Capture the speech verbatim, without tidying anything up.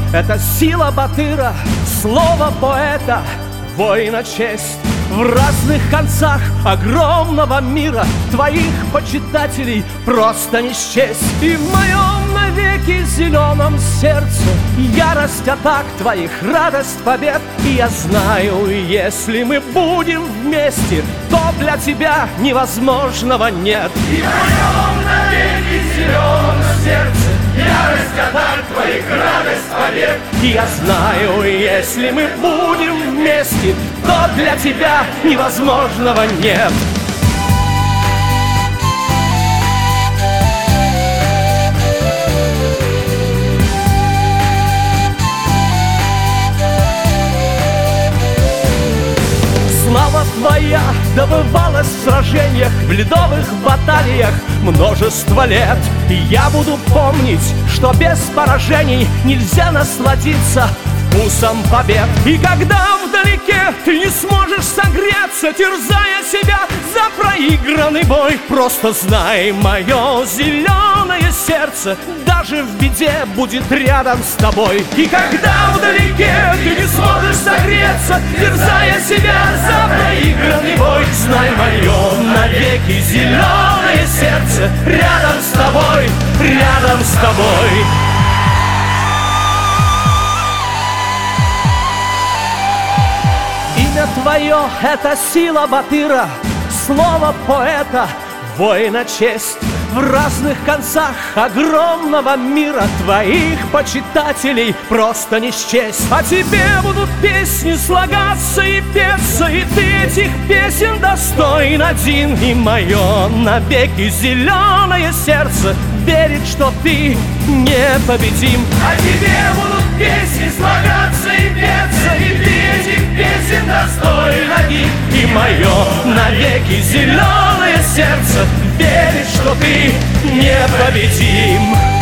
это сила батыра, слово поэта, воина честь. В разных концах огромного мира твоих почитателей просто не счесть. И в моем навеки зеленом сердце ярость атак твоих, радость побед. И я знаю, если мы будем вместе, то для тебя невозможного нет. И в моем навеки зеленом сердце ярость атак твоих, радость побед. И я знаю, если мы будем вместе, то для тебя невозможного нет. Слава твоя добывалась в сражениях, в ледовых баталиях множество лет. И я буду помнить, что без поражений нельзя насладиться вкусом побед. И когда вдалеке ты не сможешь согреться, терзая себя за проигранный бой, просто знай, мое зеленое сердце даже в беде будет рядом с тобой. И когда вдалеке ты не сможешь согреться, терзая себя за проигранный бой, знай, мое навеки зеленое сердце рядом с тобой, рядом с тобой. Имя твое — это сила батыра, слово поэта, воина честь. В разных концах огромного мира твоих почитателей просто не счесть. О тебе будут песни слагаться и петься, и ты этих песен достоин один. И мое навеки зеленое сердце верит, что ты непобедим. О тебе будут песни слагаться и петься, и ты этих песен достоин один. И мое навеки зеленое сердце верит, что ты непобедим.